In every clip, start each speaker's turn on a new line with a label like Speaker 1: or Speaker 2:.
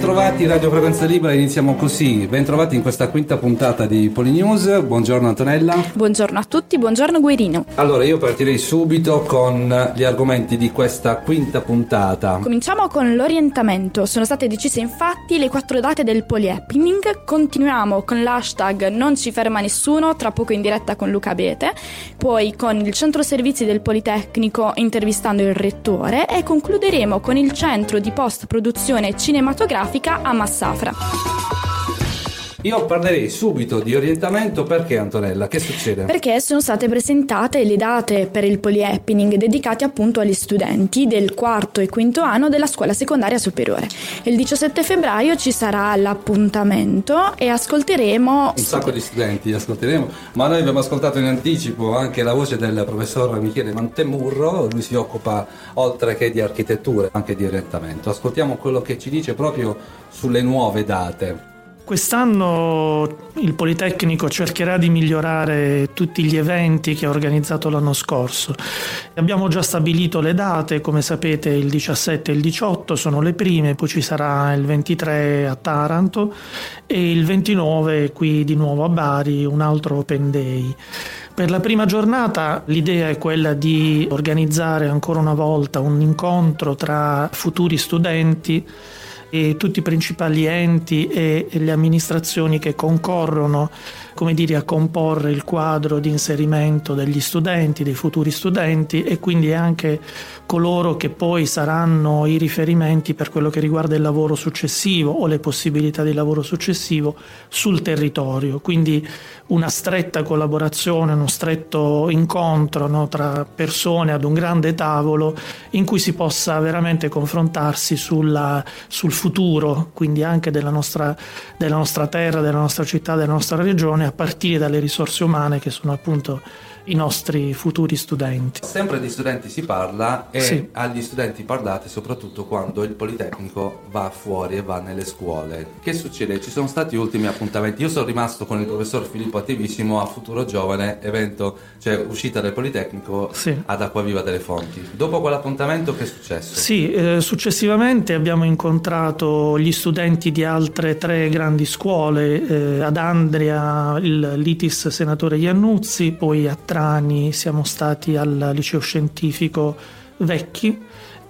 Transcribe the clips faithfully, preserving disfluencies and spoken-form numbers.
Speaker 1: Bentrovati Radio Frequenza Libera, iniziamo così. Bentrovati in questa quinta puntata di Polinews. Buongiorno Antonella.
Speaker 2: Buongiorno a tutti, buongiorno Guerino.
Speaker 1: Allora io partirei subito con gli argomenti di questa quinta puntata.
Speaker 2: Cominciamo con l'orientamento. Sono state decise infatti le quattro date del Polyhappening. Continuiamo con l'hashtag Non ci ferma nessuno, tra poco in diretta con Luca Abete. Poi con il centro servizi del Politecnico intervistando il rettore. E concluderemo con il centro di post produzione cinematografica a Massafra.
Speaker 1: Io parlerei subito di orientamento perché, Antonella, che succede?
Speaker 2: Perché sono state presentate le date per il Polyhappening dedicati appunto agli studenti del quarto e quinto anno della scuola secondaria superiore. Il diciassette febbraio ci sarà l'appuntamento e ascolteremo
Speaker 1: un sacco di studenti, ascolteremo, ma noi abbiamo ascoltato in anticipo anche la voce del professor Michele Mantemurro. Lui si occupa oltre che di architettura anche di orientamento. Ascoltiamo quello che ci dice proprio sulle nuove date.
Speaker 3: Quest'anno il Politecnico cercherà di migliorare tutti gli eventi che ha organizzato l'anno scorso. Abbiamo già stabilito le date, come sapete il diciassette e il diciotto sono le prime, poi ci sarà il ventitré a Taranto e il ventinove qui di nuovo a Bari, un altro Open Day. Per la prima giornata l'idea è quella di organizzare ancora una volta un incontro tra futuri studenti e tutti i principali enti e le amministrazioni che concorrono, come dire, a comporre il quadro di inserimento degli studenti, dei futuri studenti, e quindi anche coloro che poi saranno i riferimenti per quello che riguarda il lavoro successivo o le possibilità di lavoro successivo sul territorio. Quindi una stretta collaborazione, uno stretto incontro, no, tra persone ad un grande tavolo in cui si possa veramente confrontarsi sulla, sul futuro, quindi anche della nostra, della nostra terra, della nostra città, della nostra regione, a partire dalle risorse umane che sono appunto i nostri futuri studenti.
Speaker 1: Sempre di studenti si parla e
Speaker 3: sì.
Speaker 1: Agli studenti parlate soprattutto quando il Politecnico va fuori e va nelle scuole. Che succede? Ci sono stati ultimi appuntamenti. Io sono rimasto con il professor Filippo Attivissimo a Futuro Giovane, evento, cioè uscita del Politecnico
Speaker 3: sì.
Speaker 1: ad Acquaviva delle Fonti. Dopo quell'appuntamento che è successo?
Speaker 3: Sì, eh, successivamente abbiamo incontrato gli studenti di altre tre grandi scuole, eh, ad Andria il l'I T I S Senatore Iannuzzi, poi a Trani siamo stati al liceo scientifico Vecchi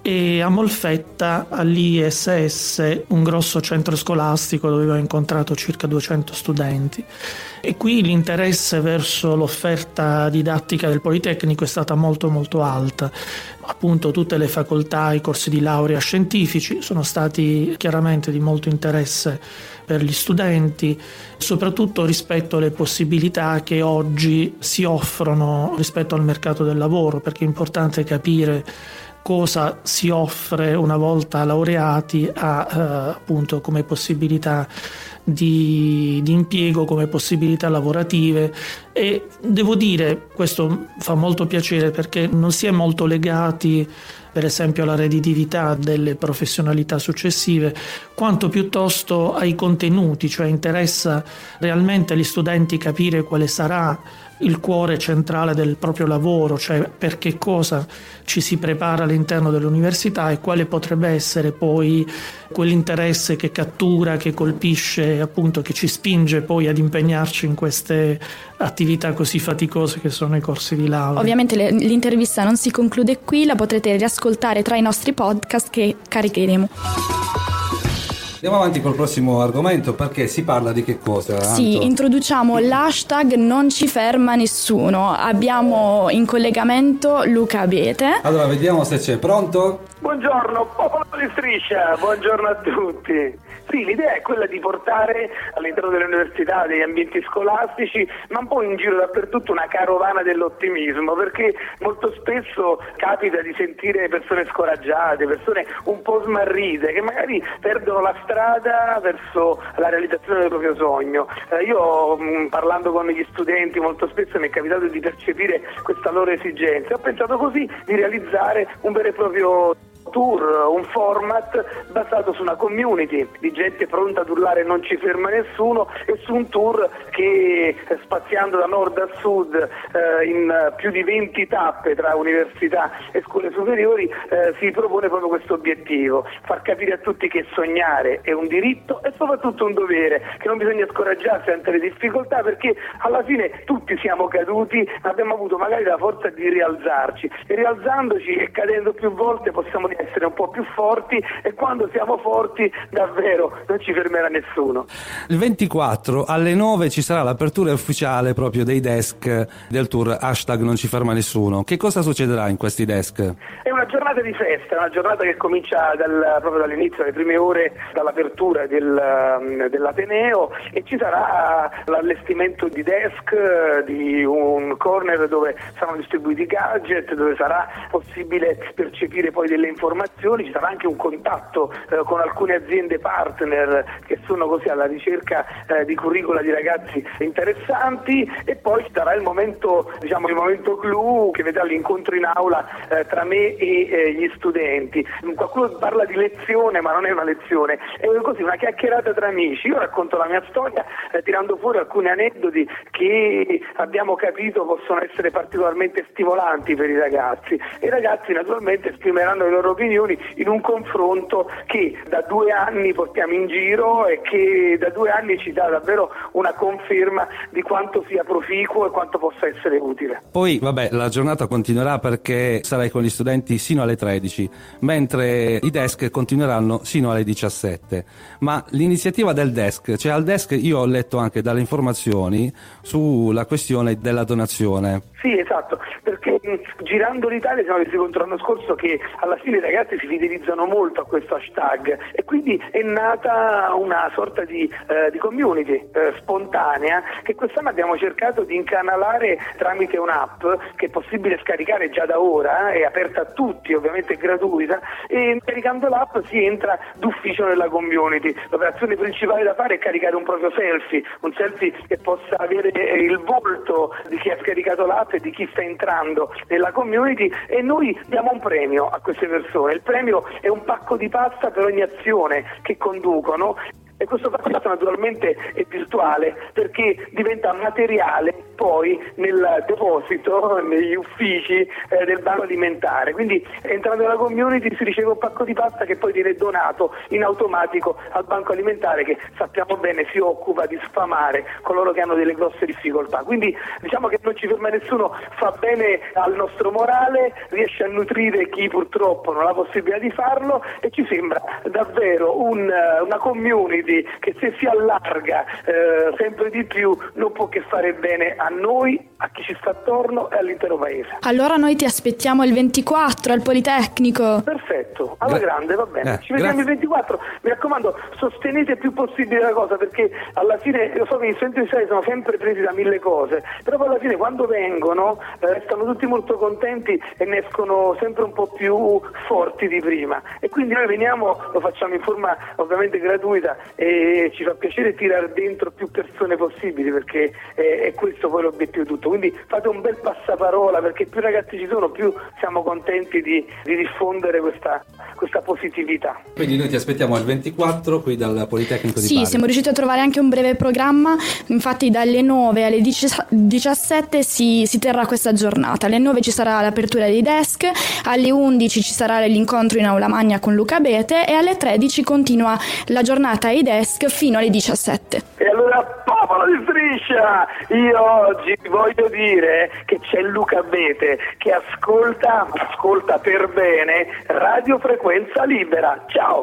Speaker 3: e a Molfetta all'I S S, un grosso centro scolastico dove abbiamo incontrato circa duecento studenti. E qui l'interesse verso l'offerta didattica del Politecnico è stata molto molto alta. Appunto tutte le facoltà, i corsi di laurea scientifici sono stati chiaramente di molto interesse per gli studenti, soprattutto rispetto alle possibilità che oggi si offrono rispetto al mercato del lavoro, perché è importante capire cosa si offre una volta laureati a, eh, appunto come possibilità di, di impiego, come possibilità lavorative. E devo dire, questo fa molto piacere perché non si è molto legati per esempio alla redditività delle professionalità successive, quanto piuttosto ai contenuti, cioè interessa realmente agli studenti capire quale sarà il cuore centrale del proprio lavoro, cioè per che cosa ci si prepara all'interno dell'università e quale potrebbe essere poi quell'interesse che cattura, che colpisce, appunto che ci spinge poi ad impegnarci in queste attività così faticose che sono i corsi di laurea.
Speaker 2: Ovviamente le, l'intervista non si conclude qui, la potrete riascoltare tra i nostri podcast che caricheremo.
Speaker 1: Andiamo avanti col prossimo argomento perché si parla di che cosa?
Speaker 2: Sì,
Speaker 1: Anto?
Speaker 2: introduciamo l'hashtag Non ci ferma nessuno. Abbiamo in collegamento Luca Abete.
Speaker 1: Allora vediamo se c'è. Pronto?
Speaker 4: Buongiorno, popolo di Striscia, buongiorno a tutti. Sì, l'idea è quella di portare all'interno delle università, degli ambienti scolastici, ma un po' in giro dappertutto una carovana dell'ottimismo, perché molto spesso capita di sentire persone scoraggiate, persone un po' smarrite, che magari perdono la strada verso la realizzazione del proprio sogno. Eh, io mh, parlando con gli studenti molto spesso mi è capitato di percepire questa loro esigenza. Ho pensato così di realizzare un vero e proprio tour, un format basato su una community di gente pronta ad urlare non ci ferma nessuno, e su un tour che, spaziando da nord a sud eh, in più di venti tappe tra università e scuole superiori, eh, si propone proprio questo obiettivo: far capire a tutti che sognare è un diritto e soprattutto un dovere, che non bisogna scoraggiarsi ante le difficoltà, perché alla fine tutti siamo caduti, abbiamo avuto magari la forza di rialzarci, e rialzandoci e cadendo più volte possiamo essere un po' più forti, e quando siamo forti davvero non ci fermerà nessuno.
Speaker 1: Il ventiquattro alle nove ci sarà l'apertura ufficiale proprio dei desk del tour hashtag non ci ferma nessuno. Che cosa succederà in questi desk?
Speaker 4: È una giornata di festa, è una giornata che comincia dal, proprio dall'inizio, alle prime ore dall'apertura del, dell'Ateneo, e ci sarà l'allestimento di desk, di un corner dove saranno distribuiti gadget, dove sarà possibile percepire poi delle informazioni. Ci sarà anche un contatto eh, con alcune aziende partner che sono così alla ricerca eh, di curricula di ragazzi interessanti, e poi ci sarà il momento, diciamo il momento clou, che vedrà l'incontro in aula eh, tra me e eh, gli studenti. Qualcuno parla di lezione, ma non è una lezione, è così una chiacchierata tra amici. Io racconto la mia storia eh, tirando fuori alcuni aneddoti che abbiamo capito possono essere particolarmente stimolanti per i ragazzi, e i ragazzi naturalmente esprimeranno le loro opinioni in un confronto che da due anni portiamo in giro e che da due anni ci dà davvero una conferma di quanto sia proficuo e quanto possa essere utile.
Speaker 1: Poi vabbè, la giornata continuerà perché sarai con gli studenti sino alle tredici, mentre i desk continueranno sino alle diciassette. Ma l'iniziativa del desk, cioè al desk io ho letto anche dalle informazioni sulla questione della donazione.
Speaker 4: Sì, esatto, perché mh, girando l'Italia siamo resi conto l'anno scorso che alla fine i ragazzi si fidelizzano molto a questo hashtag, e quindi è nata una sorta di, eh, di community eh, spontanea, che quest'anno abbiamo cercato di incanalare tramite un'app che è possibile scaricare già da ora, è aperta a tutti, ovviamente è gratuita, e caricando l'app si entra d'ufficio nella community. L'operazione principale da fare è caricare un proprio selfie, un selfie che possa avere il volto di chi ha scaricato l'app e di chi sta entrando nella community, e noi diamo un premio a queste persone. Il premio è un pacco di pasta per ogni azione che conducono, e questo pacco di pasta naturalmente è virtuale, perché diventa materiale poi nel deposito, negli uffici eh, del banco alimentare. Quindi entrando nella community si riceve un pacco di pasta che poi viene donato in automatico al banco alimentare, che sappiamo bene si occupa di sfamare coloro che hanno delle grosse difficoltà. Quindi diciamo che non ci ferma nessuno, fa bene al nostro morale, riesce a nutrire chi purtroppo non ha la possibilità di farlo, e ci sembra davvero un, una community che se si allarga eh, sempre di più non può che fare bene a noi, a chi ci sta attorno e all'intero paese.
Speaker 2: Allora noi ti aspettiamo il ventiquattro al Politecnico.
Speaker 4: Perfetto, alla
Speaker 1: Gra-
Speaker 4: grande, va bene.
Speaker 1: eh,
Speaker 4: Ci vediamo
Speaker 1: grazie.
Speaker 4: il ventiquattro. Mi raccomando, sostenete il più possibile la cosa, perché alla fine, lo so che gli studenti di sono sempre presi da mille cose, però poi alla fine quando vengono eh, stanno tutti molto contenti e ne escono sempre un po' più forti di prima, e quindi noi veniamo, lo facciamo in forma ovviamente gratuita, e ci fa piacere tirare dentro più persone possibili, perché eh, è questo poi l'obiettivo di tutto. Quindi fate un bel passaparola, perché più ragazzi ci sono più siamo contenti di, di diffondere questa, questa positività.
Speaker 1: Quindi noi ti aspettiamo il ventiquattro qui dal Politecnico di
Speaker 2: Sì,
Speaker 1: Bari.
Speaker 2: siamo riusciti a trovare anche un breve programma, infatti dalle nove alle diciassette si, si terrà questa giornata. Alle nove ci sarà l'apertura dei desk, alle undici ci sarà l'incontro in aula magna con Luca Abete, e alle tredici continua la giornata ai desk fino alle diciassette.
Speaker 4: E allora, popolo di Striscia, io oggi vi voglio dire che c'è Luca Abete che ascolta, ascolta per bene Radio Frequenza Libera. Ciao!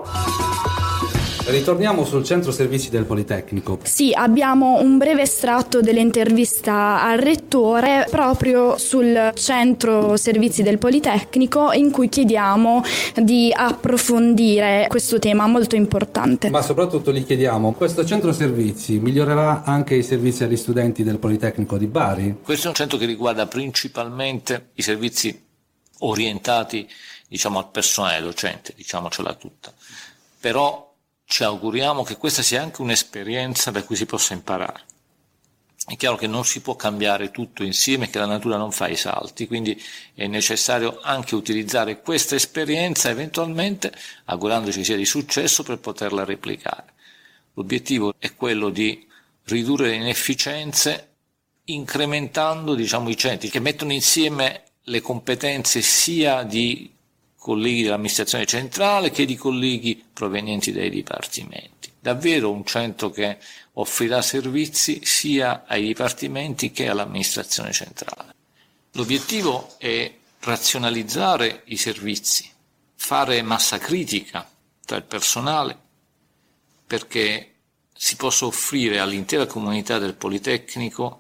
Speaker 1: Ritorniamo sul centro servizi del Politecnico.
Speaker 2: Sì, abbiamo un breve estratto dell'intervista al rettore proprio sul centro servizi del Politecnico, in cui chiediamo di approfondire questo tema molto importante.
Speaker 1: Ma soprattutto gli chiediamo, questo centro servizi migliorerà anche i servizi agli studenti del Politecnico di Bari?
Speaker 5: Questo è un centro che riguarda principalmente i servizi orientati, diciamo, al personale docente, diciamocela tutta. Però ci auguriamo che questa sia anche un'esperienza da cui si possa imparare. È chiaro che non si può cambiare tutto insieme, che la natura non fa i salti, quindi è necessario anche utilizzare questa esperienza eventualmente, augurandoci sia di successo, per poterla replicare. L'obiettivo è quello di ridurre le inefficienze incrementando, diciamo, i centri che mettono insieme le competenze sia di colleghi dell'amministrazione centrale che di colleghi provenienti dai dipartimenti. Davvero un centro che offrirà servizi sia ai dipartimenti che all'amministrazione centrale. L'obiettivo è razionalizzare i servizi, fare massa critica tra il personale, perché si possa offrire all'intera comunità del Politecnico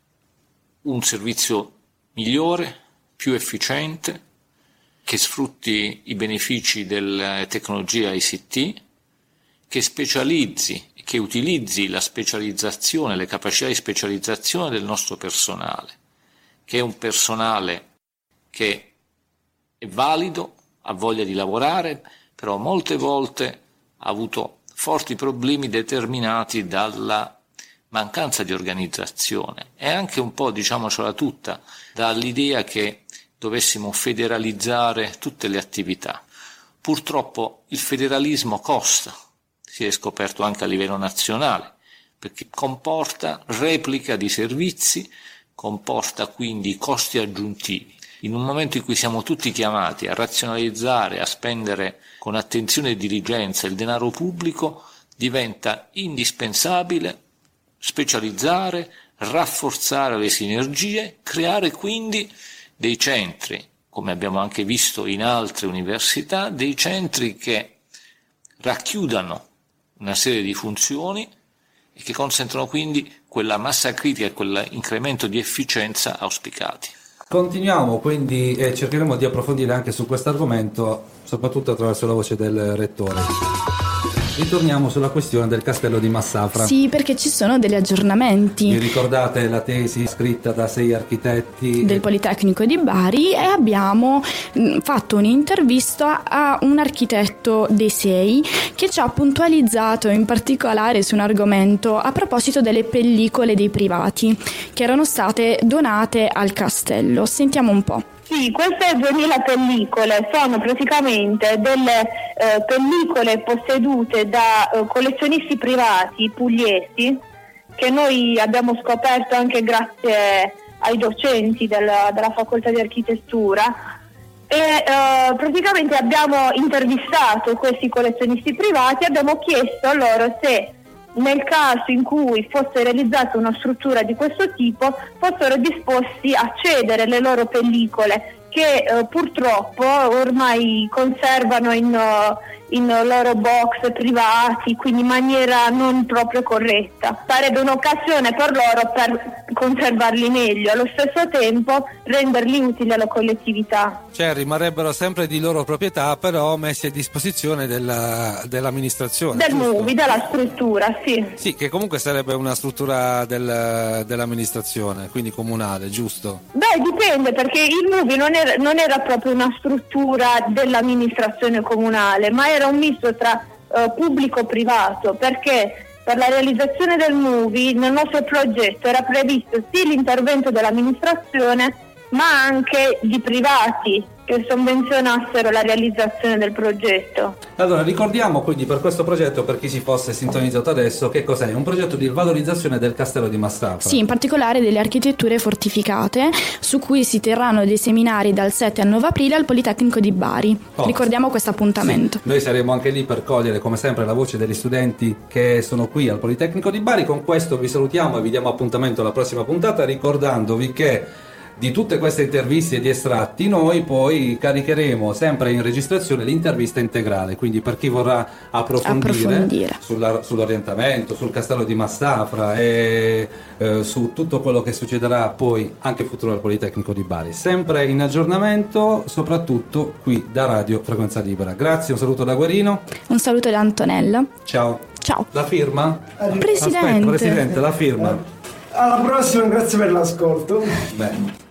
Speaker 5: un servizio migliore, più efficiente, che sfrutti i benefici della tecnologia I C T, che specializzi, che utilizzi la specializzazione, le capacità di specializzazione del nostro personale, che è un personale che è valido, ha voglia di lavorare, però molte volte ha avuto forti problemi determinati dalla mancanza di organizzazione e anche un po', diciamocela tutta, dall'idea che dovessimo federalizzare tutte le attività. Purtroppo il federalismo costa, si è scoperto anche a livello nazionale, perché comporta replica di servizi, comporta quindi costi aggiuntivi. In un momento in cui siamo tutti chiamati a razionalizzare, a spendere con attenzione e diligenza il denaro pubblico, diventa indispensabile specializzare, rafforzare le sinergie, creare quindi dei centri, come abbiamo anche visto in altre università, dei centri che racchiudano una serie di funzioni e che consentono quindi quella massa critica e quell'incremento di efficienza auspicati.
Speaker 1: Continuiamo quindi e cercheremo di approfondire anche su questo argomento, soprattutto attraverso la voce del rettore. Ritorniamo sulla questione del castello di Massafra.
Speaker 2: Sì, perché ci sono degli aggiornamenti.
Speaker 1: Vi ricordate la tesi scritta da sei architetti
Speaker 2: del Politecnico di Bari, e abbiamo fatto un'intervista a un architetto dei sei che ci ha puntualizzato in particolare su un argomento a proposito delle pellicole dei privati che erano state donate al castello. Sentiamo un po'.
Speaker 6: Sì, queste duemila pellicole sono praticamente delle eh, pellicole possedute da eh, collezionisti privati pugliesi, che noi abbiamo scoperto anche grazie ai docenti della, della facoltà di architettura, e eh, praticamente abbiamo intervistato questi collezionisti privati e abbiamo chiesto a loro se nel caso in cui fosse realizzata una struttura di questo tipo fossero disposti a cedere le loro pellicole che eh, purtroppo ormai conservano in, uh, in loro box privati, quindi in maniera non proprio corretta. Sarebbe un'occasione per loro per conservarli meglio, allo stesso tempo renderli utili alla collettività.
Speaker 1: Cioè rimarrebbero sempre di loro proprietà, però messi a disposizione della, dell'amministrazione.
Speaker 6: Del M U V I, della struttura, sì.
Speaker 1: Sì, che comunque sarebbe una struttura del, dell'amministrazione, quindi comunale, giusto?
Speaker 6: Beh, dipende, perché il M U V I non era, non era proprio una struttura dell'amministrazione comunale, ma era un misto tra uh, pubblico-privato, perché per la realizzazione del M U V I nel nostro progetto era previsto sì l'intervento dell'amministrazione, ma anche di privati che sovvenzionassero la realizzazione del progetto.
Speaker 1: Allora, ricordiamo quindi per questo progetto, per chi si fosse sintonizzato adesso, che cos'è? Un progetto di valorizzazione del castello di Massafra.
Speaker 2: Sì, in particolare delle architetture fortificate, su cui si terranno dei seminari dal sette al nove aprile al Politecnico di Bari. Oh, ricordiamo questo appuntamento.
Speaker 1: Sì, noi saremo anche lì per cogliere come sempre la voce degli studenti che sono qui al Politecnico di Bari. Con questo vi salutiamo e vi diamo appuntamento alla prossima puntata, ricordandovi che di tutte queste interviste e di estratti noi poi caricheremo sempre in registrazione l'intervista integrale, quindi per chi vorrà approfondire, approfondire. Sulla, sull'orientamento, sul castello di Massafra e eh, su tutto quello che succederà poi anche in futuro al Politecnico di Bari, sempre in aggiornamento, soprattutto qui da Radio Frequenza Libera. Grazie, un saluto da Guerino,
Speaker 2: un saluto da Antonella.
Speaker 1: Ciao.
Speaker 2: Ciao.
Speaker 1: La firma?
Speaker 2: Presidente.
Speaker 1: Aspetta, Presidente, la firma.
Speaker 7: Alla prossima, grazie per l'ascolto.
Speaker 1: Beh.